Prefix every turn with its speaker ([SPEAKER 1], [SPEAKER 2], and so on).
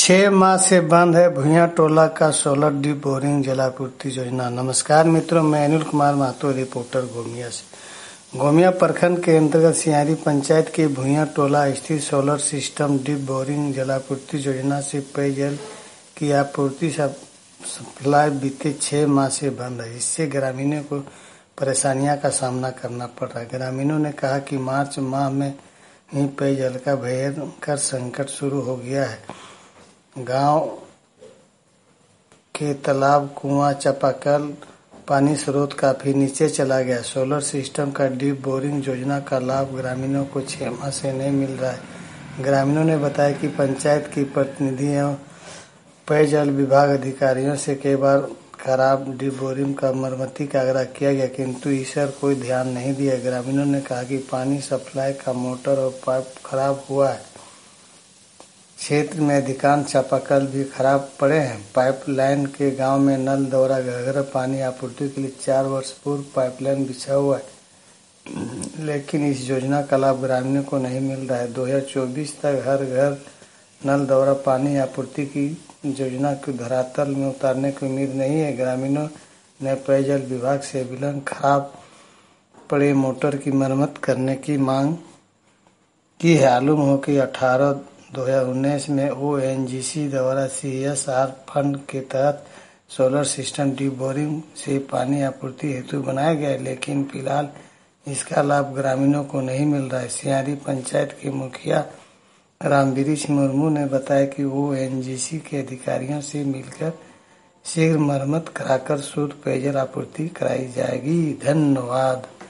[SPEAKER 1] 6 माह से बंद है भुइयां टोला का सोलर डीप बोरिंग जलापूर्ति योजना। नमस्कार मित्रों, मैं अनिल कुमार महतो, रिपोर्टर गोमिया से। गोमिया प्रखंड के अंतर्गत सियारी पंचायत के भुइयां टोला स्थित सोलर सिस्टम डीप बोरिंग जलापूर्ति योजना से पेयजल की आपूर्ति सप्लाई बीते 6 माह से बंद है। इससे ग्रामीणों को परेशानियों का सामना करना पड़ रहा है। ग्रामीणों ने कहा कि मार्च माह में ही पेयजल का भयंकर संकट शुरू हो गया है। गांव के तालाब, कुआं, चापाकल पानी स्रोत काफी नीचे चला गया। सोलर सिस्टम का डीप बोरिंग योजना का लाभ ग्रामीणों को 6 माह से नहीं मिल रहा है। ग्रामीणों ने बताया कि पंचायत की प्रतिनिधियों, पेयजल विभाग अधिकारियों से कई बार खराब डीप बोरिंग का मरम्मती का आग्रह किया गया, किंतु इस पर कोई ध्यान नहीं दिया। ग्रामीणों ने कहा कि पानी सप्लाई का मोटर और पाइप खराब हुआ है। क्षेत्र में अधिकांश चापाकल भी खराब पड़े हैं। पाइपलाइन के गांव में नल द्वारा घर पानी आपूर्ति के लिए 4 वर्ष पूर्व पाइपलाइन बिछा हुआ है, लेकिन इस योजना का लाभ ग्रामीणों को नहीं मिल रहा है। 2024 तक हर घर नल द्वारा पानी आपूर्ति की योजना को धरातल में उतारने की उम्मीद नहीं है। ग्रामीणों ने पेयजल विभाग से विलंब खराब पड़े मोटर की मरम्मत करने की मांग की है। मालूम हो कि 2019 में ओएनजीसी द्वारा CSR फंड के तहत सोलर सिस्टम डीप बोरिंग से पानी आपूर्ति हेतु बनाया गया है, लेकिन फिलहाल इसका लाभ ग्रामीणों को नहीं मिल रहा है। सियारी पंचायत के मुखिया रामवृक्ष मुर्मू ने बताया कि ओएनजीसी के अधिकारियों से मिलकर शीघ्र मरम्मत कराकर शुद्ध पेयजल आपूर्ति कराई जाएगी। धन्यवाद।